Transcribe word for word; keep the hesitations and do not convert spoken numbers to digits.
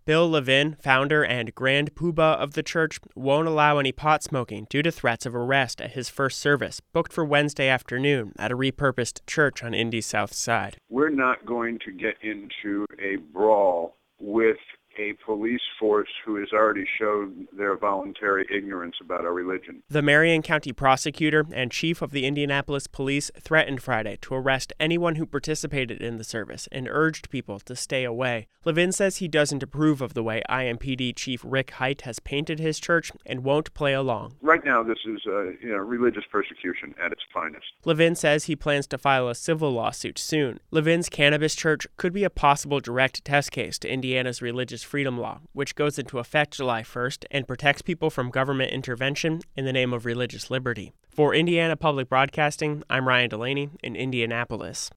Bill Levin, founder and grand poobah of the church, won't allow any pot smoking due to threats of arrest at his first service, booked for Wednesday afternoon at a repurposed church on Indy's south side. We're not going to get into a brawl with a police force who has already shown their voluntary ignorance about our religion. The Marion County prosecutor and chief of the Indianapolis police threatened Friday to arrest anyone who participated in the service and urged people to stay away. Levin says he doesn't approve of the way I M P D Chief Rick Hite has painted his church and won't play along. Right now, this is uh, you know, religious persecution at its finest. Levin says he plans to file a civil lawsuit soon. Levin's cannabis church could be a possible direct test case to Indiana's religious freedom law, which goes into effect July first and protects people from government intervention in the name of religious liberty. For Indiana Public Broadcasting, I'm Ryan Delaney in Indianapolis.